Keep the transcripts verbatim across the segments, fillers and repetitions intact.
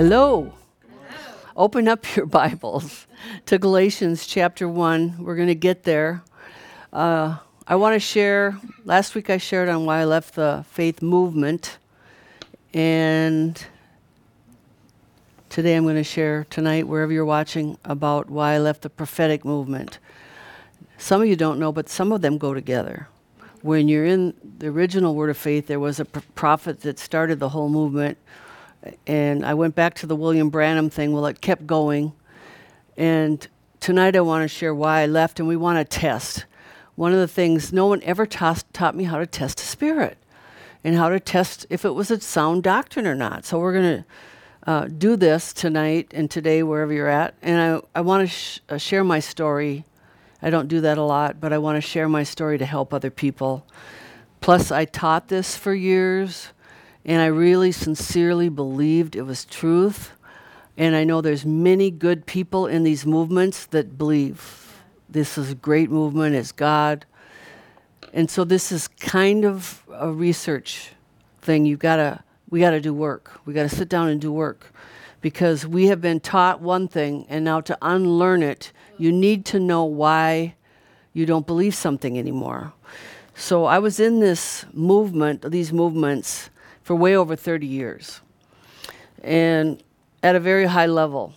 Hello. Open up your Bibles to Galatians chapter one. We're going to get there. Uh, I want to share, last week I shared on why I left the faith movement, and today I'm going to share tonight, wherever you're watching, about why I left the prophetic movement. Some of you don't know, but some of them go together. When you're in the original Word of Faith, there was a pr- prophet that started the whole movement, and I went back to the William Branham thing. Well, it kept going, and tonight I want to share why I left, and we want to test. One of the things, no one ever ta- taught me how to test a spirit and how to test if it was a sound doctrine or not. So we're going to uh, do this tonight and today, wherever you're at, and I, I want to sh- uh, share my story. I don't do that a lot, but I want to share my story to help other people. Plus, I taught this for years, and I really sincerely believed it was truth. And I know there's many good people in these movements that believe this is a great movement, it's God. And so this is kind of a research thing. You've gotta, we gotta do work. We gotta sit down and do work. Because we have been taught one thing, and now to unlearn it, you need to know why you don't believe something anymore. So I was in this movement, these movements, for way over thirty years. And at a very high level.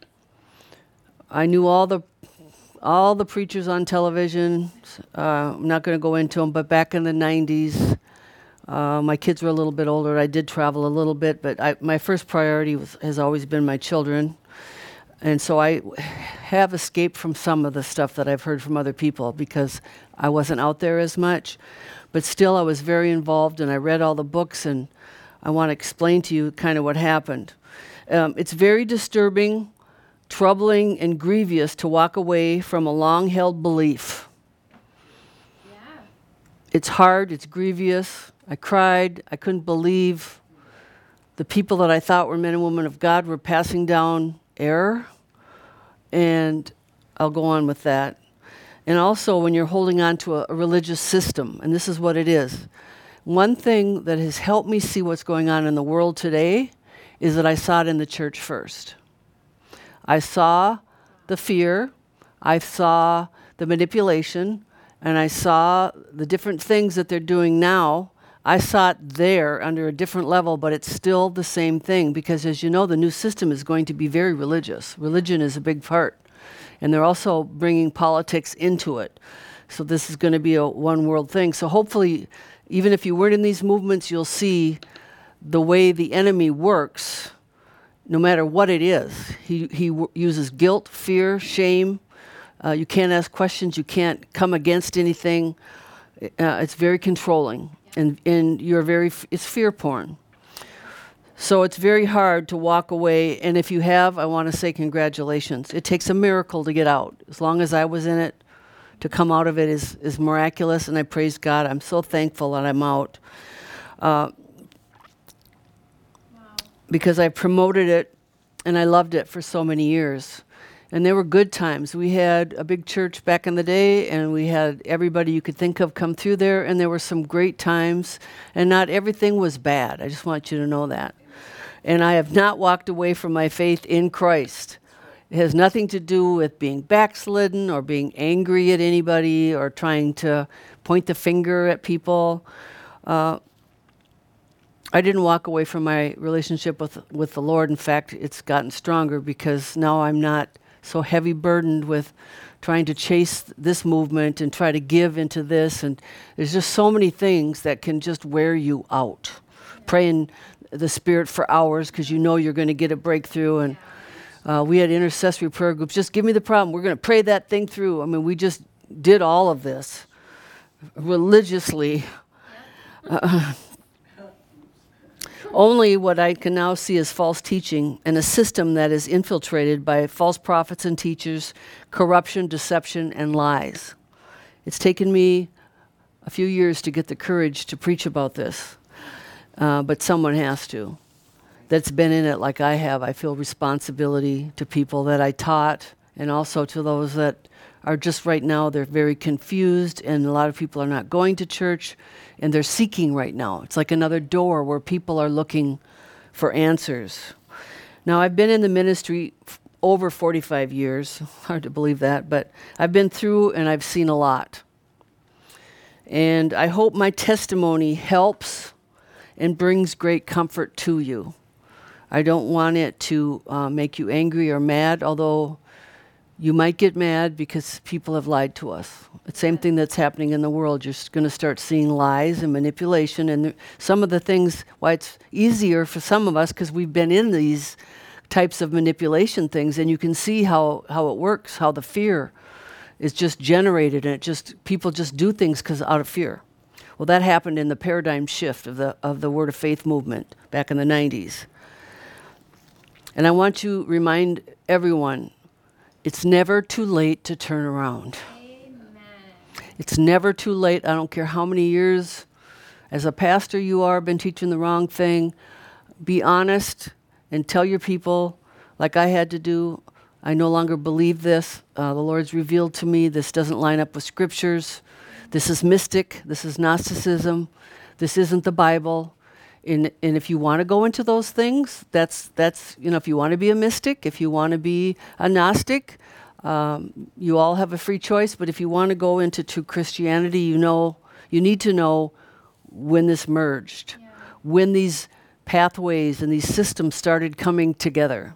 I knew all the all the preachers on television. Uh, I'm not going to go into them, but back in the nineties, uh, my kids were a little bit older. I did travel a little bit, but I, my first priority was, has always been my children. And so I have escaped from some of the stuff that I've heard from other people because I wasn't out there as much. But still, I was very involved, and I read all the books, and I want to explain to you kind of what happened. Um, it's very disturbing, troubling, and grievous to walk away from a long-held belief. Yeah. It's hard, it's grievous. I cried, I couldn't believe the people that I thought were men and women of God were passing down error, and I'll go on with that. And also when you're holding on to a, a religious system, and this is what it is. One thing that has helped me see what's going on in the world today is that I saw it in the church first. I saw the fear, I saw the manipulation, and I saw the different things that they're doing now. I saw it there under a different level, but it's still the same thing because, as you know, the new system is going to be very religious. Religion is a big part, and they're also bringing politics into it. So this is going to be a one world thing. So hopefully, even if you weren't in these movements, you'll see the way the enemy works, no matter what it is. He he w- uses guilt, fear, shame. Uh, you can't ask questions. You can't come against anything. Uh, it's very controlling, and and you're very. F- it's fear porn. So it's very hard to walk away. And if you have, I want to say congratulations. It takes a miracle to get out. As long as I was in it, to come out of it is is miraculous, and I praise God. I'm so thankful that I'm out. Uh, because I promoted it and I loved it for so many years. And there were good times. We had a big church back in the day, and we had everybody you could think of come through there, and there were some great times, and not everything was bad. I just want you to know that. And I have not walked away from my faith in Christ. It has nothing to do with being backslidden or being angry at anybody or trying to point the finger at people. Uh, I didn't walk away from my relationship with with the Lord. In fact, it's gotten stronger because now I'm not so heavy burdened with trying to chase this movement and try to give into this. And there's just so many things that can just wear you out. Pray in the Spirit for hours because you know you're going to get a breakthrough. And uh, we had intercessory prayer groups. Just give me the problem. We're going to pray that thing through. I mean, we just did all of this religiously. Uh, Only what I can now see is false teaching and a system that is infiltrated by false prophets and teachers, corruption, deception, and lies. It's taken me a few years to get the courage to preach about this, uh, but someone has to. That's been in it like I have. I feel responsibility to people that I taught and also to those that are just right now, they're very confused, and a lot of people are not going to church, and they're seeking right now. It's like another door where people are looking for answers. Now, I've been in the ministry f- over forty-five years. Hard to believe that, but I've been through and I've seen a lot. And I hope my testimony helps and brings great comfort to you. I don't want it to uh, make you angry or mad, although you might get mad because people have lied to us. The same thing that's happening in the world. You're going to start seeing lies and manipulation, and th- some of the things, why it's easier for some of us, because we've been in these types of manipulation things, and you can see how, how it works, how the fear is just generated, and it just, people just do things because out of fear. Well, that happened in the paradigm shift of the of the Word of Faith movement back in the nineties. And I want to remind everyone, it's never too late to turn around. Amen. It's never too late. I don't care how many years as a pastor you are, been teaching the wrong thing. Be honest and tell your people, like I had to do, I no longer believe this. Uh, the Lord's revealed to me this doesn't line up with scriptures. This is mystic. This is Gnosticism. This isn't the Bible. And, and if you want to go into those things, that's, that's, you know, if you want to be a mystic, if you want to be a Gnostic, um, you all have a free choice. But if you want to go into true Christianity, you know, you need to know when this merged, yeah. when these pathways and these systems started coming together.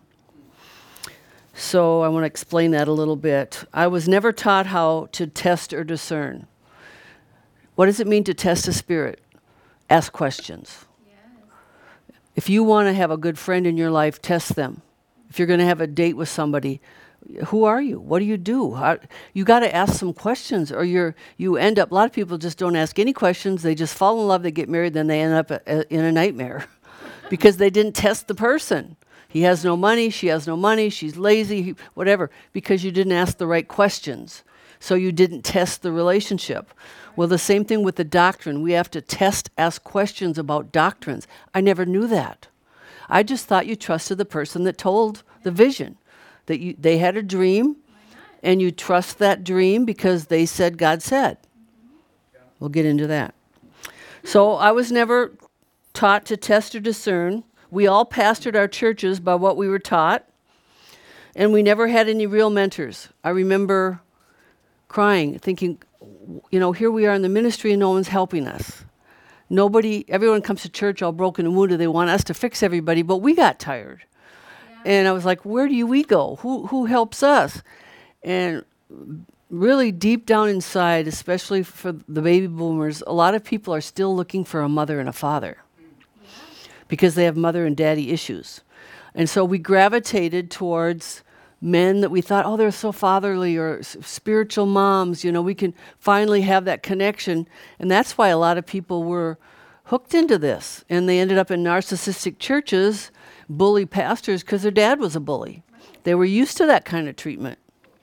So I want to explain that a little bit. I was never taught how to test or discern. What does it mean to test a spirit? Ask questions. Yes. If you want to have a good friend in your life, test them. If you're going to have a date with somebody, who are you? What do you do? How, you got to ask some questions, or you're you end up. A lot of people just don't ask any questions. They just fall in love. They get married, then they end up a, a, in a nightmare because they didn't test the person. He has no money, she has no money, she's lazy, he, whatever, because you didn't ask the right questions. So you didn't test the relationship. Well, the same thing with the doctrine. We have to test, ask questions about doctrines. I never knew that. I just thought you trusted the person that told the vision, that you, they had a dream, and you trust that dream because they said God said. We'll get into that. So I was never taught to test or discern. We all pastored our churches by what we were taught, and we never had any real mentors. I remember crying, thinking, you know, here we are in the ministry and no one's helping us. Nobody, everyone comes to church all broken and wounded. They want us to fix everybody, but we got tired. Yeah. And I was like, where do we go? Who who helps us? And really deep down inside, especially for the baby boomers, a lot of people are still looking for a mother and a father. Because they have mother and daddy issues. And so we gravitated towards men that we thought, oh, they're so fatherly, or s- spiritual moms, you know, we can finally have that connection. And that's why a lot of people were hooked into this. And they ended up in narcissistic churches, bully pastors, because their dad was a bully. They were used to that kind of treatment.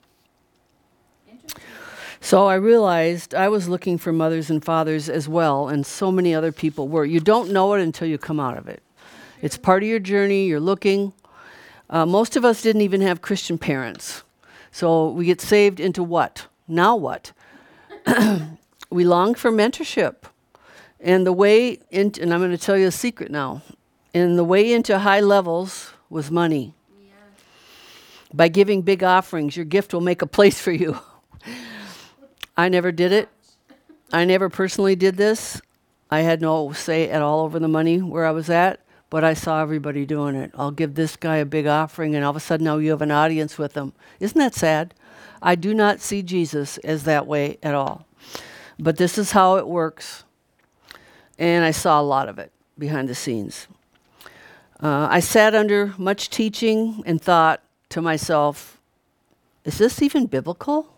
So I realized I was looking for mothers and fathers as well, and so many other people were. You don't know it until you come out of it. It's part of your journey. You're looking. Uh, most of us didn't even have Christian parents. So we get saved into what? Now what? We long for mentorship. And the way, into, and I'm going to tell you a secret now, and the way into high levels was money. Yeah. By giving big offerings, your gift will make a place for you. I never did it. I never personally did this. I had no say at all over the money where I was at, but I saw everybody doing it. I'll give this guy a big offering, and all of a sudden now you have an audience with them. Isn't that sad? I do not see Jesus as that way at all. But this is how it works. And I saw a lot of it behind the scenes. Uh, I sat under much teaching and thought to myself, is this even biblical?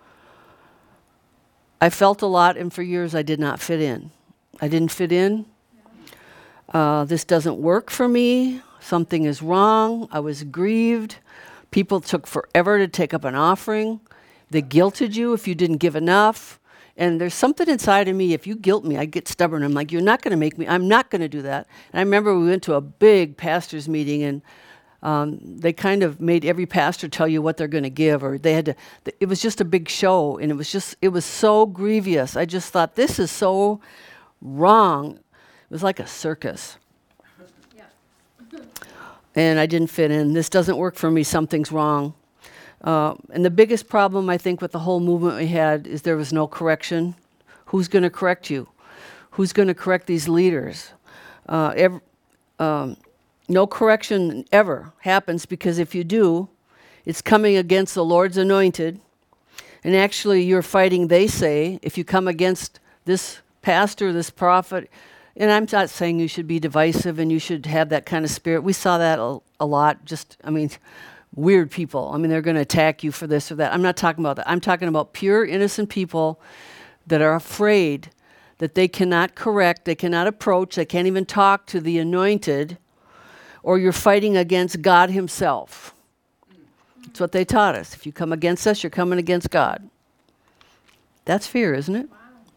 I felt a lot, and for years I did not fit in. I didn't fit in. Uh, this doesn't work for me. Something is wrong. I was grieved. People took forever to take up an offering. They guilted you if you didn't give enough. And there's something inside of me, if you guilt me, I get stubborn. I'm like, you're not going to make me, I'm not going to do that. And I remember we went to a big pastor's meeting, and Um, they kind of made every pastor tell you what they're going to give, or they had to, th- it was just a big show, and it was just, it was so grievous. I just thought, this is so wrong. It was like a circus. Yeah. and I didn't fit in. This doesn't work for me. Something's wrong. Uh, and the biggest problem, I think, with the whole movement we had is there was no correction. Who's going to correct you? Who's going to correct these leaders? Uh, ev- um, no correction ever happens, because if you do, it's coming against the Lord's anointed. And actually, you're fighting, they say, if you come against this pastor, this prophet. And I'm not saying you should be divisive and you should have that kind of spirit. We saw that a, a lot. Just, I mean, weird people. I mean, they're going to attack you for this or that. I'm not talking about that. I'm talking about pure, innocent people that are afraid that they cannot correct, they cannot approach, they can't even talk to the anointed, or you're fighting against God himself. That's what they taught us. If you come against us, you're coming against God. That's fear, isn't it?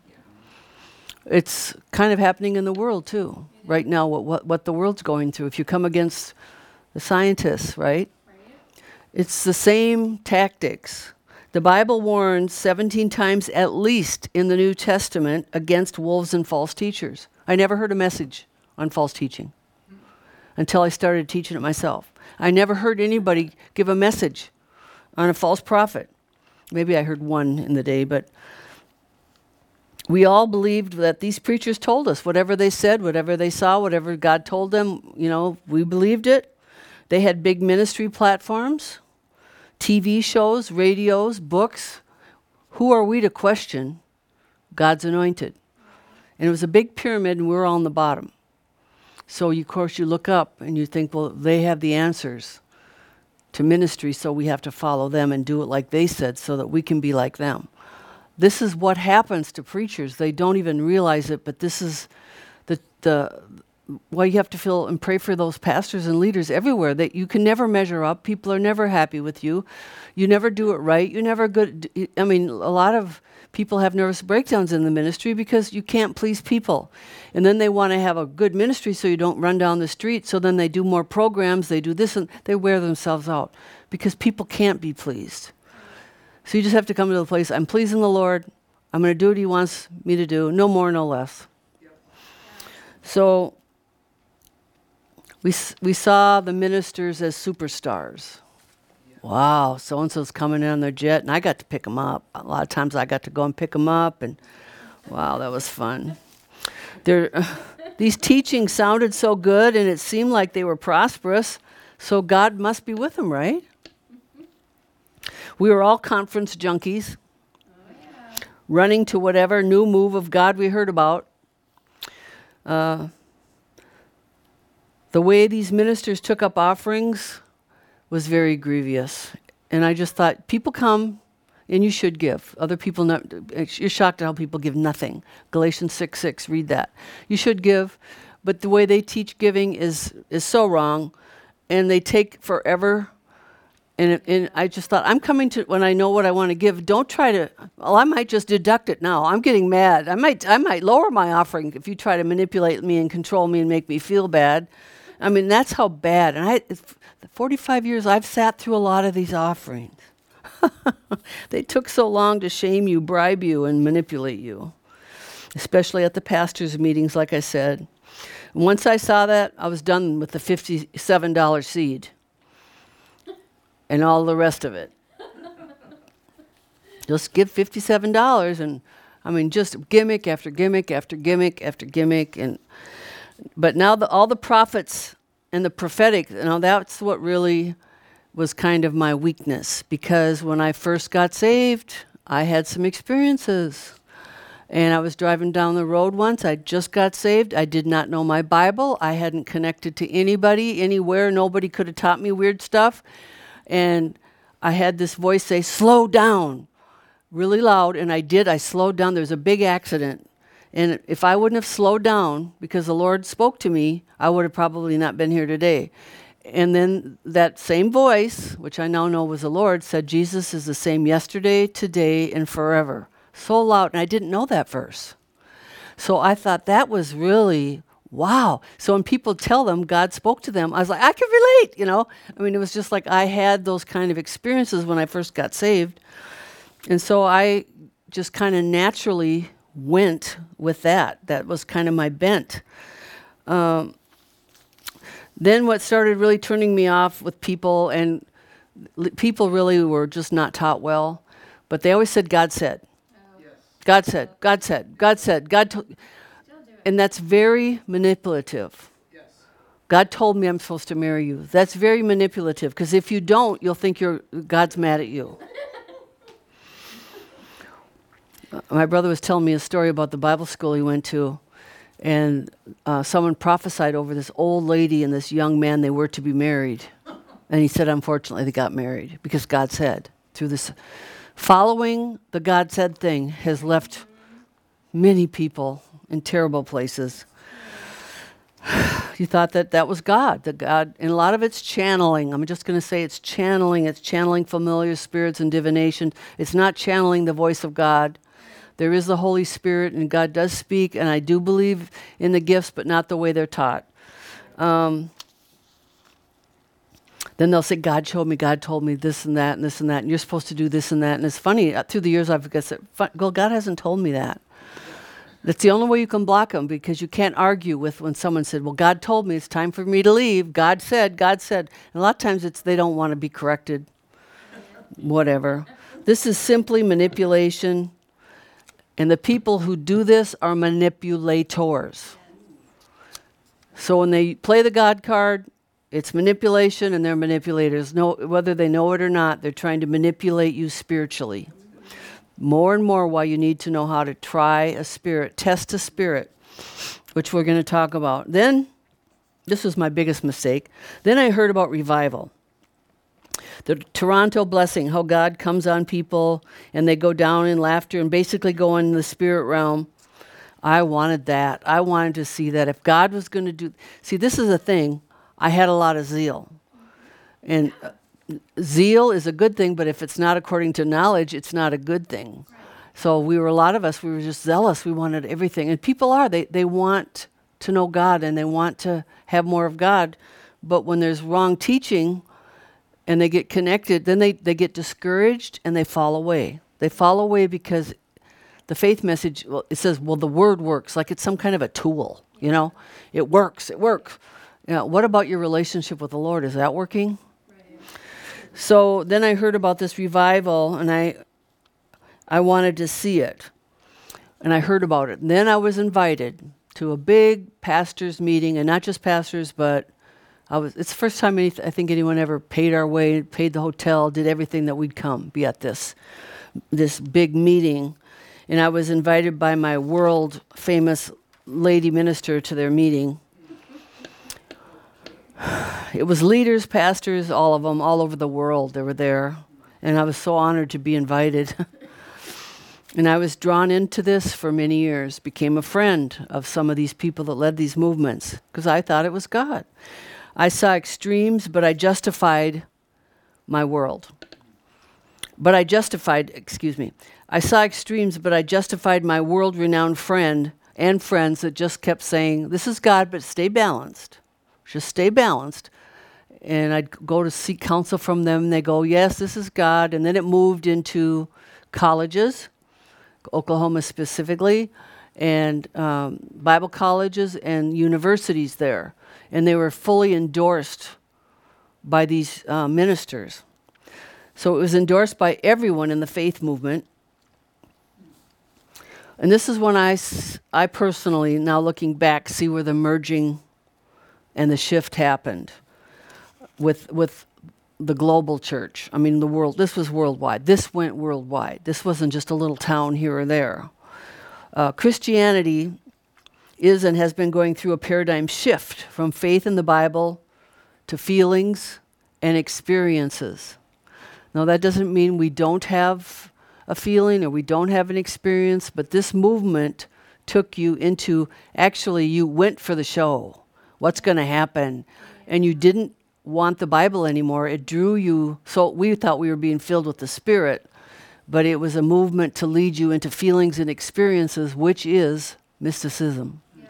It's kind of happening in the world, too, right now, what, what, what the world's going through. If you come against the scientists, right? right? It's the same tactics. The Bible warns seventeen times at least in the New Testament against wolves and false teachers. I never heard a message on false teaching until I started teaching it myself. I never heard anybody give a message on a false prophet. Maybe I heard one in the day, but we all believed that these preachers told us whatever they said, whatever they saw, whatever God told them, you know, we believed it. They had big ministry platforms, T V shows, radios, books. Who are we to question God's anointed? And it was a big pyramid, and we were all on the bottom. So, you, of course, you look up and you think, well, they have the answers to ministry, so we have to follow them and do it like they said so that we can be like them. This is what happens to preachers. They don't even realize it, but this is the the why you have to feel and pray for those pastors and leaders everywhere, that you can never measure up. People are never happy with you. You never do it right. You never good. I mean, a lot of people have nervous breakdowns in the ministry because you can't please people. And then they want to have a good ministry so you don't run down the street. So then they do more programs. They do this, and they wear themselves out because people can't be pleased. So you just have to come to the place, I'm pleasing the Lord. I'm going to do what he wants me to do. No more, no less. Yep. So we we saw the ministers as superstars. Yeah. Wow, so-and-so's coming in on their jet, and I got to pick them up. A lot of times I got to go and pick them up, and wow, that was fun. There, these teachings sounded so good, and it seemed like they were prosperous, so God must be with them, right? We were all conference junkies, oh, yeah. running to whatever new move of God we heard about. Uh, the way these ministers took up offerings was very grievous. And I just thought, people come, and you should give. Other people, not, you're shocked at how people give nothing. Galatians six six, read that. You should give, but the way they teach giving is, is so wrong, and they take forever. And, and I just thought, I'm coming to, when I know what I want to give, don't try to, well, I might just deduct it now. I'm getting mad. I might I might lower my offering if you try to manipulate me and control me and make me feel bad. I mean, that's how bad. And I, forty-five years, I've sat through a lot of these offerings. They took so long to shame you, bribe you, and manipulate you, especially at the pastors' meetings, like I said. And once I saw that, I was done with the fifty-seven dollars seed. And all the rest of it. Just give fifty-seven dollars, and I mean, just gimmick after gimmick after gimmick after gimmick. And but now the, all the prophets and the prophetic, you know, that's what really was kind of my weakness, because when I first got saved, I had some experiences. And I was driving down the road once. I just got saved. I did not know my Bible. I hadn't connected to anybody, anywhere. Nobody could have taught me weird stuff. And I had this voice say, slow down, really loud. And I did. I slowed down. There was a big accident. And if I wouldn't have slowed down because the Lord spoke to me, I would have probably not been here today. And then that same voice, which I now know was the Lord, said, Jesus is the same yesterday, today, and forever. So loud. And I didn't know that verse. So I thought that was really wow. So when people tell them God spoke to them, I was like, I can relate, you know. I mean, it was just like I had those kind of experiences when I first got saved. And so I just kind of naturally went with that. That was kind of my bent. Um, Then what started really turning me off with people, and l- people really were just not taught well, but they always said, God said. God said, God said, God said, God told. And that's very manipulative. God told me I'm supposed to marry you. That's very manipulative, because if you don't, you'll think you're God's mad at you. Uh, My brother was telling me a story about the Bible school he went to, and uh, someone prophesied over this old lady and this young man they were to be married. And he said, unfortunately, they got married because God said. Through this, following the God said thing has left many people in terrible places. You thought that that was God, that God, and a lot of it's channeling. I'm just going to say it's channeling. It's channeling familiar spirits and divination. It's not channeling the voice of God. There is the Holy Spirit, and God does speak, and I do believe in the gifts, but not the way they're taught. Um, then they'll say, God showed me, God told me this and that and this and that, and you're supposed to do this and that. And it's funny, uh, through the years I've guessed, well, God hasn't told me that. That's the only way you can block them, because you can't argue with when someone said, well, God told me it's time for me to leave. God said, God said. And a lot of times it's they don't want to be corrected, whatever. This is simply manipulation. And the people who do this are manipulators. So when they play the God card, it's manipulation, and they're manipulators. No, whether they know it or not, they're trying to manipulate you spiritually. More and more why you need to know how to try a spirit, test a spirit, which we're going to talk about. Then, this was my biggest mistake, then I heard about revival. The Toronto blessing, how God comes on people and they go down in laughter and basically go in the spirit realm. I wanted that. I wanted to see that. If God was going to do... See, this is a thing. I had a lot of zeal. And... Uh, Zeal is a good thing, but if it's not according to knowledge, it's not a good thing. Right. So we were, a lot of us, we were just zealous. We wanted everything. And people are, they, they want to know God and they want to have more of God. But when there's wrong teaching and they get connected, then they, they get discouraged and they fall away. They fall away because the faith message, well, it says, well, the word works, like it's some kind of a tool, you know? It works, it works. You know, what about your relationship with the Lord? Is that working? So then I heard about this revival, and I I wanted to see it. And I heard about it. And then I was invited to a big pastors' meeting, and not just pastors, but I was. It's the first time any, I think anyone ever paid our way, paid the hotel, did everything that we'd come, be at this, this big meeting. And I was invited by my world-famous lady minister to their meeting. It was leaders, pastors, all of them, all over the world. They were there. And I was so honored to be invited. And I was drawn into this for many years, became a friend of some of these people that led these movements, because I thought it was God. I saw extremes, but I justified my world. But I justified, excuse me, I saw extremes, but I justified my world-renowned friend and friends that just kept saying, this is God, but stay balanced. Just stay balanced. And I'd go to seek counsel from them. And they go, yes, this is God. And then it moved into colleges, Oklahoma specifically, and um, Bible colleges and universities there. And they were fully endorsed by these uh, ministers. So it was endorsed by everyone in the faith movement. And this is when I, I personally, now looking back, see where the merging and the shift happened with with the global church. I mean, the world, this was worldwide. This went worldwide. This wasn't just a little town here or there. Uh, Christianity is and has been going through a paradigm shift from faith in the Bible to feelings and experiences. Now, that doesn't mean we don't have a feeling or we don't have an experience, but this movement took you into, actually, you went for the show. What's going to happen? And you didn't want the Bible anymore. It drew you, so we thought we were being filled with the Spirit, but it was a movement to lead you into feelings and experiences, which is mysticism. Yeah.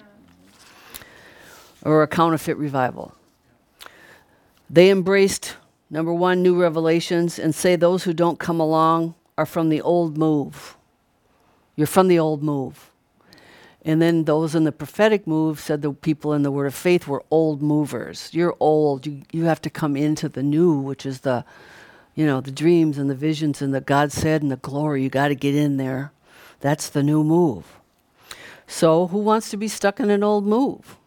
Or a counterfeit revival. They embraced, number one, new revelations, and say those who don't come along are from the old move. You're from the old move. And then those in the prophetic move said the people in the word of faith were old movers. You're old. You, you have to come into the new, which is the, you know, the dreams and the visions and the God said and the glory. You got to get in there. That's the new move. So who wants to be stuck in an old move?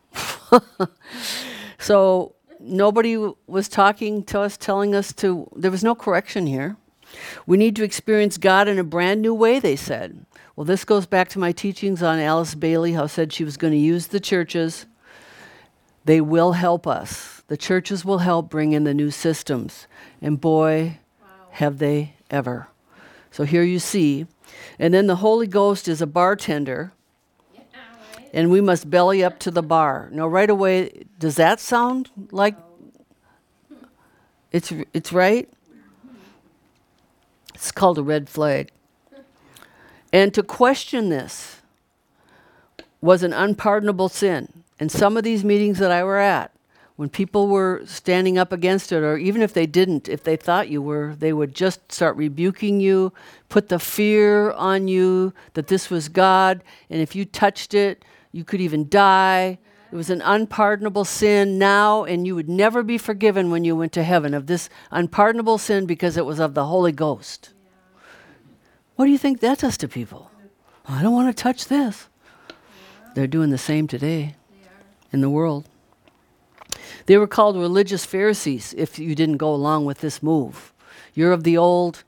So nobody w- was talking to us, telling us to, there was no correction here. We need to experience God in a brand new way, they said. Well, this goes back to my teachings on Alice Bailey, how said she was going to use the churches. They will help us. The churches will help bring in the new systems. And boy, wow. Have they ever. So here you see. And then the Holy Ghost is a bartender. Yeah, right. And we must belly up to the bar. Now, right away, does that sound like no. it's it's right? It's called a red flag. And to question this was an unpardonable sin. And some of these meetings that I were at, when people were standing up against it, or even if they didn't, if they thought you were, they would just start rebuking you, put the fear on you that this was God, and if you touched it, you could even die. It was an unpardonable sin now, and you would never be forgiven when you went to heaven of this unpardonable sin because it was of the Holy Ghost. What do you think that does to people? Oh, I don't want to touch this. Yeah. They're doing the same today in the world. They were called religious Pharisees if you didn't go along with this move. You're of the old,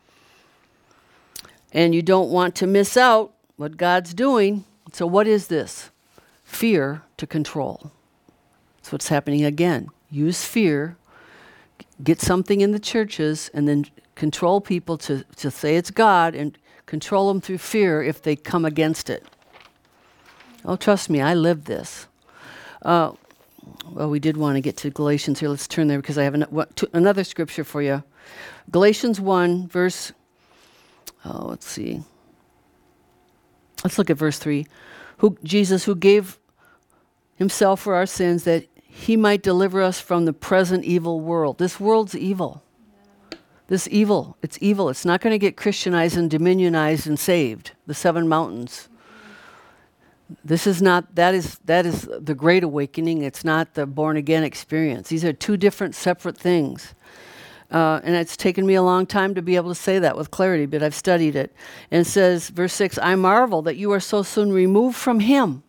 and you don't want to miss out what God's doing. So what is this? Fear to control. That's what's happening again. Use fear, get something in the churches, and then control people to, to say it's God and control them through fear if they come against it. Oh, trust me, I lived this. Uh, well, we did want to get to Galatians here. Let's turn there because I have an, what, to, another scripture for you. Galatians one, verse, oh, let's see. Let's look at verse three. Who, Jesus, who gave himself for our sins that he might deliver us from the present evil world. This world's evil. This evil, it's evil. It's not going to get Christianized and dominionized and saved. The seven mountains. This is not, that is that is the Great Awakening. It's not the born again experience. These are two different separate things. Uh, and it's taken me a long time to be able to say that with clarity, but I've studied it. And it says, verse six, I marvel that you are so soon removed from him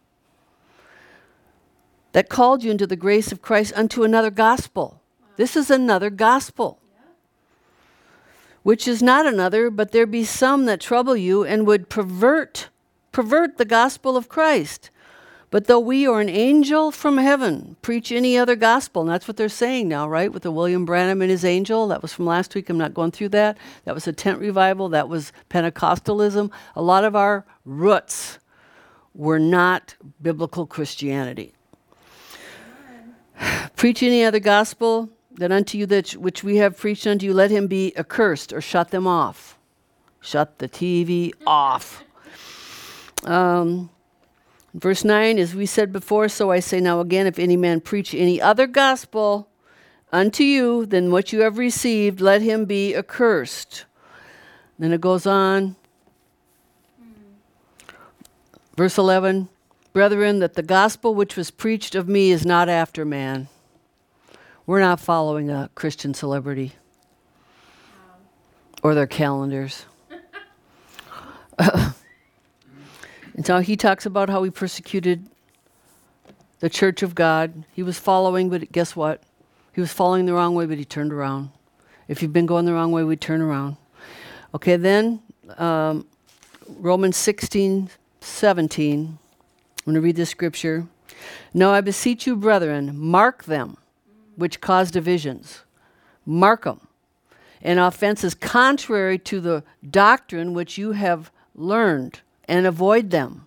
that called you into the grace of Christ unto another gospel. Wow. This is another gospel. Which is not another, but there be some that trouble you and would pervert, pervert the gospel of Christ. But though we or an angel from heaven preach any other gospel, and that's what they're saying now, right? With the William Branham and his angel, that was from last week, I'm not going through that. That was a tent revival, that was Pentecostalism. A lot of our roots were not biblical Christianity. Preach any other gospel, that unto you that which we have preached unto you, let him be accursed, or shut them off. Shut the T V off. Um, verse nine, as we said before, so I say now again, if any man preach any other gospel unto you than what you have received, let him be accursed. Then it goes on. Mm. Verse eleven, brethren, that the gospel which was preached of me is not after man. We're not following a Christian celebrity wow. or their calendars. uh, and so he talks about how he persecuted the church of God. He was following, but guess what? He was following the wrong way, but he turned around. If you've been going the wrong way, we turn around. Okay, then um, Romans sixteen, seventeen. I'm going to read this scripture. Now I beseech you, brethren, mark them which cause divisions. Mark them. And offenses contrary to the doctrine which you have learned, and avoid them.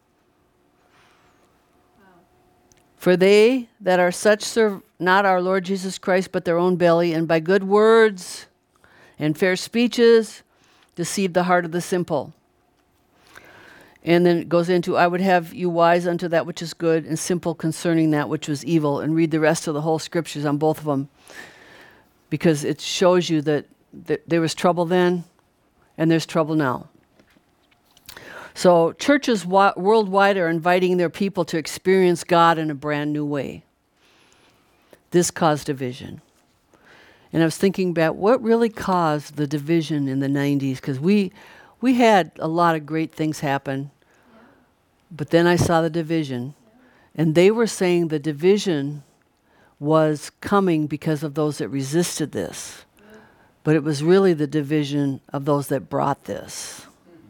Wow. For they that are such serve not our Lord Jesus Christ, but their own belly, and by good words and fair speeches deceive the heart of the simple. And then it goes into, I would have you wise unto that which is good, and simple concerning that which was evil. And read the rest of the whole scriptures on both of them, because it shows you that, that there was trouble then, and there's trouble now. So churches wa- worldwide are inviting their people to experience God in a brand new way. This caused division. And I was thinking about what really caused the division in the nineties, because we, we had a lot of great things happen, yeah. But then I saw the division, yeah. And they were saying the division was coming because of those that resisted this, yeah. But it was really the division of those that brought this.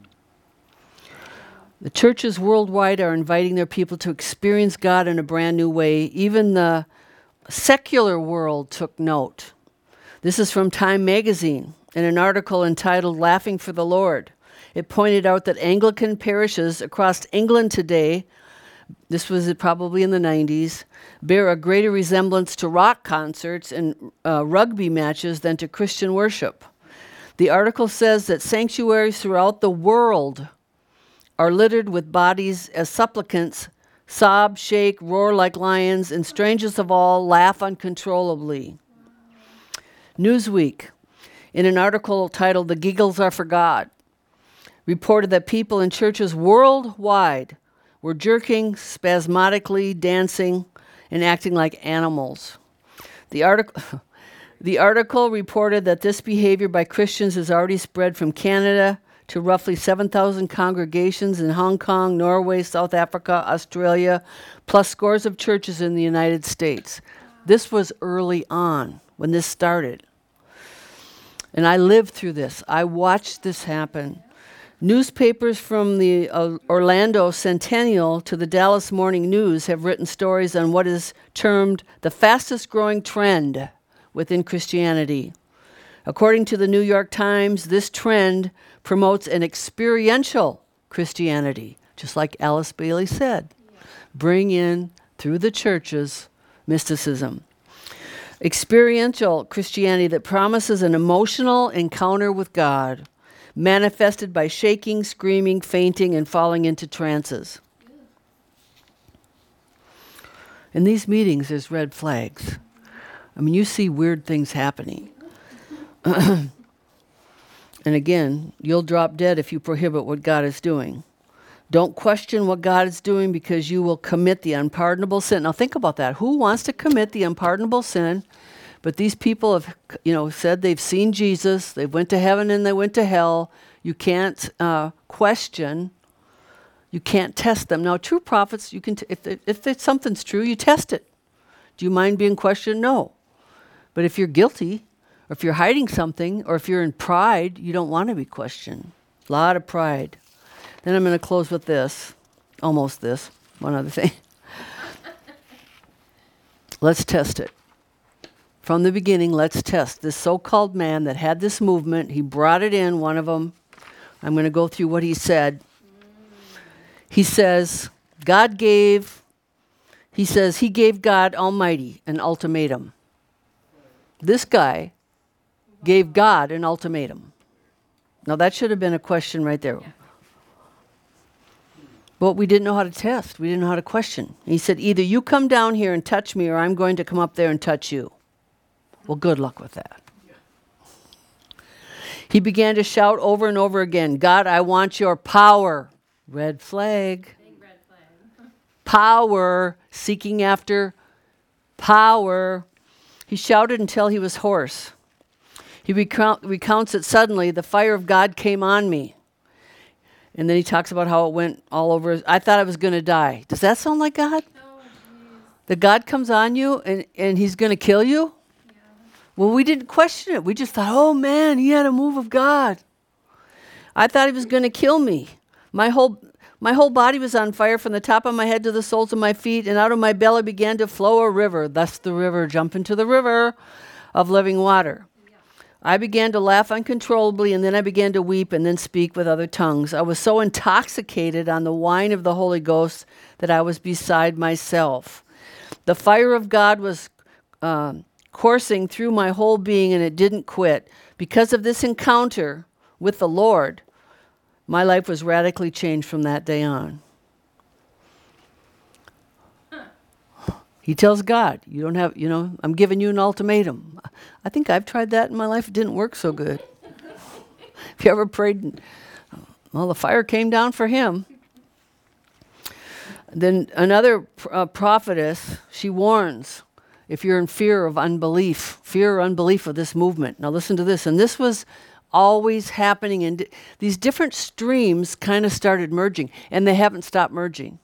The churches worldwide are inviting their people to experience God in a brand new way. Even the secular world took note. This is from Time magazine in an article entitled Laughing for the Lord. It pointed out that Anglican parishes across England today, this was probably in the nineties, bear a greater resemblance to rock concerts and uh, rugby matches than to Christian worship. The article says that sanctuaries throughout the world are littered with bodies as supplicants sob, shake, roar like lions, and strangest of all, laugh uncontrollably. Newsweek, in an article titled The Giggles Are for God, reported that people in churches worldwide were jerking, spasmodically dancing, and acting like animals. The article, the article reported that this behavior by Christians has already spread from Canada to roughly seven thousand congregations in Hong Kong, Norway, South Africa, Australia, plus scores of churches in the United States. This was early on when this started. And I lived through this. I watched this happen. Newspapers from the uh, Orlando Centennial to the Dallas Morning News have written stories on what is termed the fastest growing trend within Christianity. According to the New York Times, this trend promotes an experiential Christianity, just like Alice Bailey said. Yeah. Bring in, through the churches, mysticism. Experiential Christianity that promises an emotional encounter with God, manifested by shaking, screaming, fainting, and falling into trances. In these meetings, there's red flags. I mean, you see weird things happening. And again, you'll drop dead if you prohibit what God is doing. Don't question what God is doing because you will commit the unpardonable sin. Now think about that. Who wants to commit the unpardonable sin? But these people have, you know, said they've seen Jesus. They went to heaven and they went to hell. You can't uh, question. You can't test them. Now, true prophets, you can t- if it, if it's something's true, you test it. Do you mind being questioned? No. But if you're guilty, or if you're hiding something, or if you're in pride, you don't want to be questioned. A lot of pride. Then I'm going to close with this, almost this, one other thing. Let's test it. From the beginning, let's test this so-called man that had this movement. He brought it in, one of them. I'm going to go through what he said. He says, God gave, he says, he gave God Almighty an ultimatum. This guy gave God an ultimatum. Now that should have been a question right there. Yeah. But we didn't know how to test. We didn't know how to question. He said, either you come down here and touch me or I'm going to come up there and touch you. Well, good luck with that. Yeah. He began to shout over and over again, God, I want your power. Red flag. Big red flag. Power, seeking after power. He shouted until he was hoarse. He recount, recounts it suddenly, the fire of God came on me. And then he talks about how it went all over. I thought I was going to die. Does that sound like God? Oh, that God comes on you and, and he's going to kill you? Yeah. Well, we didn't question it. We just thought, oh man, he had a move of God. I thought he was going to kill me. My whole my whole body was on fire from the top of my head to the soles of my feet, and out of my belly began to flow a river. Thus the river, jump into the river of living water. I began to laugh uncontrollably, and then I began to weep and then speak with other tongues. I was so intoxicated on the wine of the Holy Ghost that I was beside myself. The fire of God was um, coursing through my whole being, and it didn't quit. Because of this encounter with the Lord, my life was radically changed from that day on. He tells God, you don't have, you know, I'm giving you an ultimatum. I think I've tried that in my life. It didn't work so good. If you ever prayed, Well, the fire came down for him. Then another uh, prophetess, she warns, if you're in fear of unbelief, fear or unbelief of this movement. Now listen to this. And this was always happening, and di- these different streams kind of started merging, and they haven't stopped merging.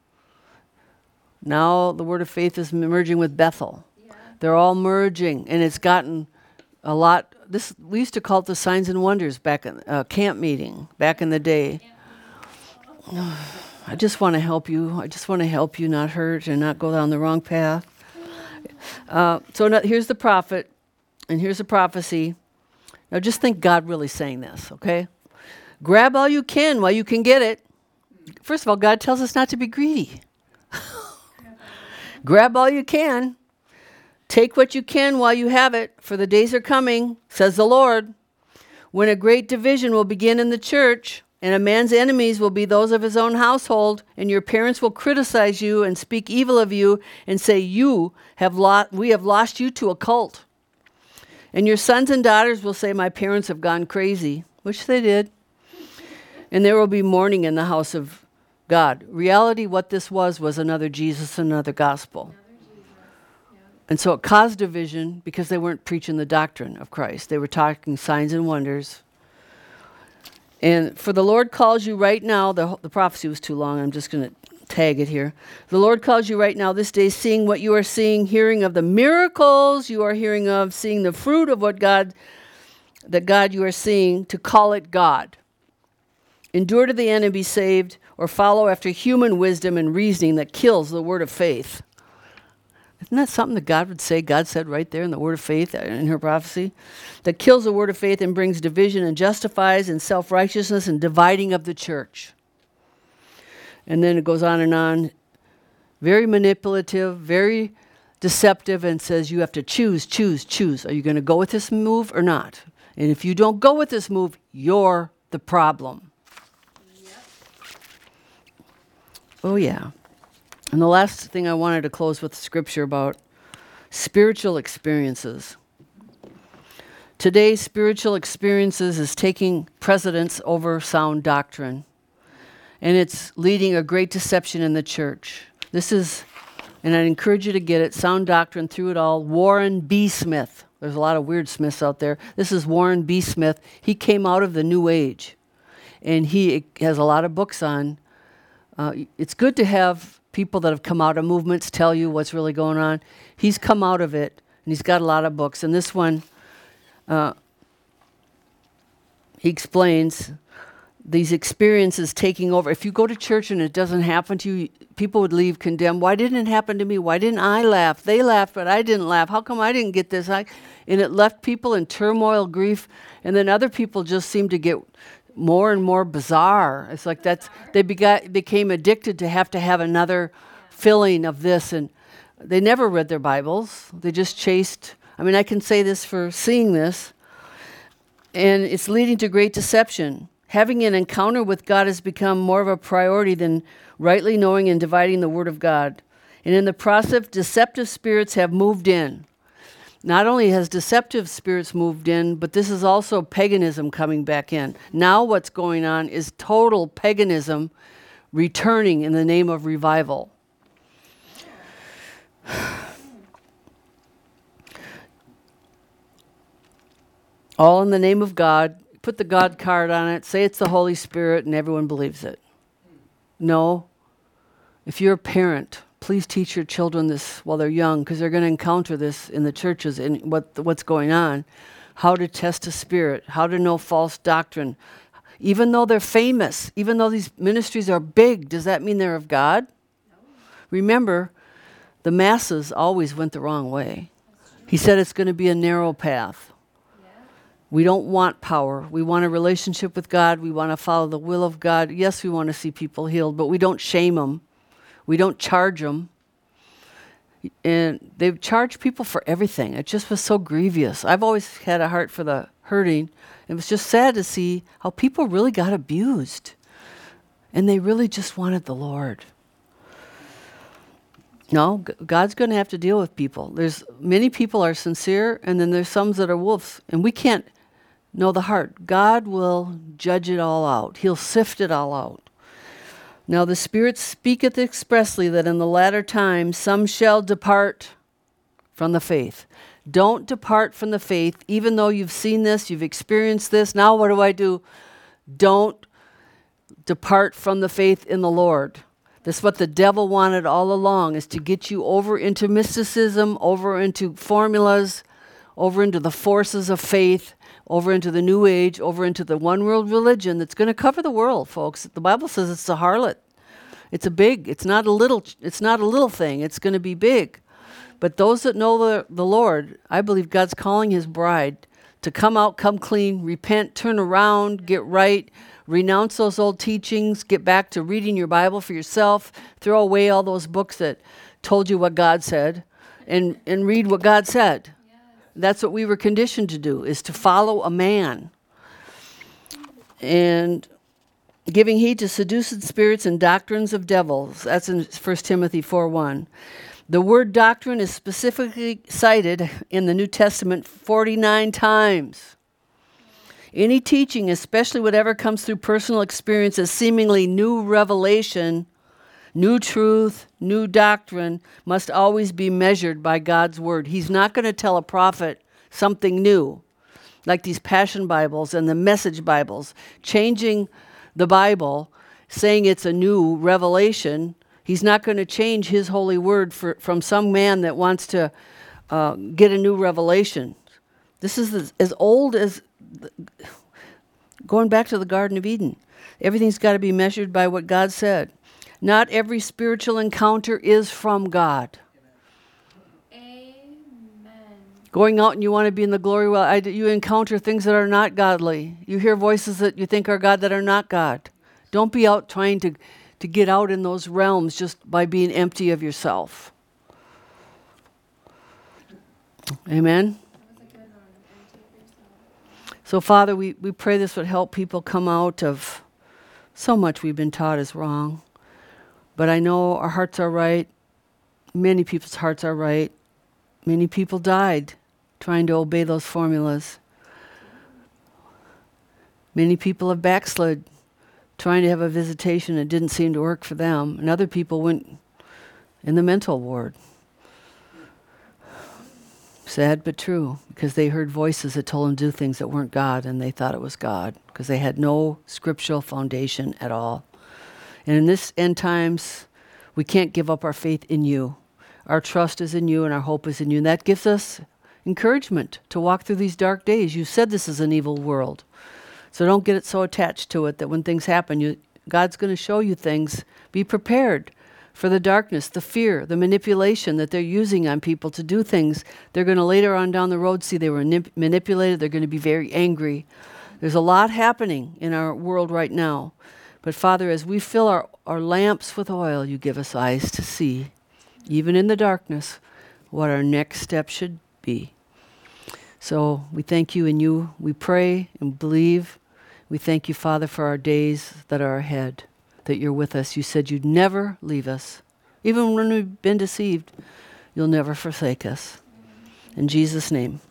Now the Word of Faith is merging with Bethel. Yeah. They're all merging, and it's gotten a lot. This we used to call it the signs and wonders back in uh, camp meeting back in the day. Yeah. I just want to help you. I just want to help you not hurt and not go down the wrong path. Uh, so now, here's the prophet, and here's the prophecy. Now just think God really saying this, okay? Grab all you can while you can get it. First of all, God tells us not to be greedy. Grab all you can. Take what you can while you have it, for the days are coming, says the Lord, when a great division will begin in the church, and a man's enemies will be those of his own household, and your parents will criticize you and speak evil of you and say, you have lo- we have lost you to a cult. And your sons and daughters will say, my parents have gone crazy, which they did. And there will be mourning in the house of God. Reality, what this was, was another Jesus, another gospel. Another Jesus. Yeah. And so it caused division because they weren't preaching the doctrine of Christ. They were talking signs and wonders. And for the Lord calls you right now, the, the prophecy was too long, I'm just going to tag it here. The Lord calls you right now this day, seeing what you are seeing, hearing of the miracles you are hearing of, seeing the fruit of what God, that God you are seeing, to call it God. Endure to the end and be saved, or follow after human wisdom and reasoning that kills the word of faith. Isn't that something that God would say? God said right there in the word of faith, in her prophecy, that kills the word of faith and brings division and justifies in self-righteousness and dividing of the church. And then it goes on and on. Very manipulative, very deceptive, and says you have to choose, choose, choose. Are you going to go with this move or not? And if you don't go with this move, you're the problem. Yep. Oh, yeah. And the last thing I wanted to close with scripture about spiritual experiences. Today, spiritual experiences is taking precedence over sound doctrine. And it's leading a great deception in the church. This is, and I'd encourage you to get it, Sound Doctrine Through It All, Warren B. Smith. There's a lot of weird Smiths out there. This is Warren B. Smith. He came out of the New Age. And he has a lot of books on. Uh, it's good to have people that have come out of movements tell you what's really going on. He's come out of it, and he's got a lot of books. And this one, uh, he explains these experiences taking over. If you go to church and it doesn't happen to you, people would leave condemned. Why didn't it happen to me? Why didn't I laugh? They laughed, but I didn't laugh. How come I didn't get this? I, and it left people in turmoil, grief, and then other people just seemed to get more and more bizarre. It's like that's they begot, became addicted to have to have another filling of this, and they never read their Bibles. They just chased. I mean, I can say this for seeing this, and it's leading to great deception. Having an encounter with God has become more of a priority than rightly knowing and dividing the Word of God. And in the process, deceptive spirits have moved in. Not only has deceptive spirits moved in, but this is also paganism coming back in. Now what's going on is total paganism returning in the name of revival. All in the name of God. Put the God card on it, say it's the Holy Spirit, and everyone believes it. No. If you're a parent, please teach your children this while they're young, because they're going to encounter this in the churches and what what's going on. How to test a spirit, how to know false doctrine. Even though they're famous, even though these ministries are big, does that mean they're of God? No. Remember, the masses always went the wrong way. He said it's going to be a narrow path. We don't want power. We want a relationship with God. We want to follow the will of God. Yes, we want to see people healed, but we don't shame them. We don't charge them. And they've charged people for everything. It just was so grievous. I've always had a heart for the hurting. It was just sad to see how people really got abused. And they really just wanted the Lord. No, G- God's going to have to deal with people. There's many people are sincere, and then there's some that are wolves. And we can't No, the heart. God will judge it all out. He'll sift it all out. Now the Spirit speaketh expressly that in the latter times some shall depart from the faith. Don't depart from the faith, even though you've seen this, you've experienced this. Now what do I do? Don't depart from the faith in the Lord. This is what the devil wanted all along, is to get you over into mysticism, over into formulas, over into the forces of faith, over into the New Age, over into the one world religion that's going to cover the world, folks. The Bible says it's a harlot. It's a big, it's not a little, it's not a little thing. It's going to be big. But those that know the, the Lord, I believe God's calling his bride to come out, come clean, repent, turn around, get right, renounce those old teachings, get back to reading your Bible for yourself, throw away all those books that told you what God said, and, and read what God said. Yes. That's what we were conditioned to do, is to follow a man. And giving heed to seducing spirits and doctrines of devils. That's in First Timothy four one. The word doctrine is specifically cited in the New Testament forty-nine times. Any teaching, especially whatever comes through personal experience as seemingly new revelation, new truth, new doctrine, must always be measured by God's word. He's not going to tell a prophet something new, like these Passion Bibles and the Message Bibles, changing the Bible, saying it's a new revelation. He's not going to change his holy word for, from some man that wants to uh, get a new revelation. This is as, as old as going back to the Garden of Eden. Everything's got to be measured by what God said. Not every spiritual encounter is from God. Amen. Going out and you want to be in the glory, well, I, you encounter things that are not godly. You hear voices that you think are God that are not God. Don't be out trying to, to get out in those realms just by being empty of yourself. Amen? So, Father, we, we pray this would help people come out of so much we've been taught is wrong. But I know our hearts are right. Many people's hearts are right. Many people died trying to obey those formulas. Many people have backslid trying to have a visitation that didn't seem to work for them. And other people went in the mental ward. Sad but true, because they heard voices that told them to do things that weren't God, and they thought it was God, because they had no scriptural foundation at all. And in this end times, we can't give up our faith in you. Our trust is in you, and our hope is in you. And that gives us encouragement to walk through these dark days. You said this is an evil world. So don't get it so attached to it that when things happen, you, God's going to show you things. Be prepared for the darkness, the fear, the manipulation that they're using on people to do things. They're going to later on down the road see they were nip- manipulated. They're going to be very angry. There's a lot happening in our world right now. But Father, as we fill our, our lamps with oil, you give us eyes to see, even in the darkness, what our next step should be. So we thank you and you. We pray and believe. We thank you, Father, for our days that are ahead, that you're with us. You said you'd never leave us. Even when we've been deceived, you'll never forsake us. In Jesus' name.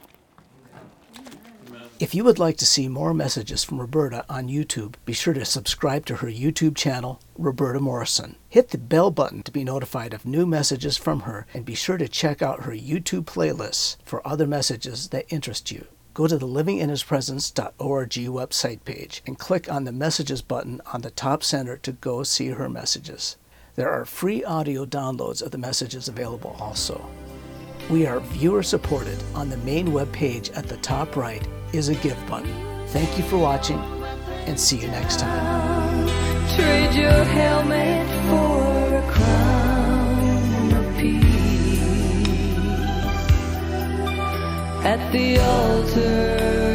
If you would like to see more messages from Roberta on YouTube, be sure to subscribe to her YouTube channel, Roberta Morrison. Hit the bell button to be notified of new messages from her, and be sure to check out her YouTube playlists for other messages that interest you. Go to the living in his presence dot org website page and click on the messages button on the top center to go see her messages. There are free audio downloads of the messages available also. We are viewer supported. On the main web page at the top right is a give button. Thank you for watching, and see you next time. Trade your helmet for a crown of peace at the altar.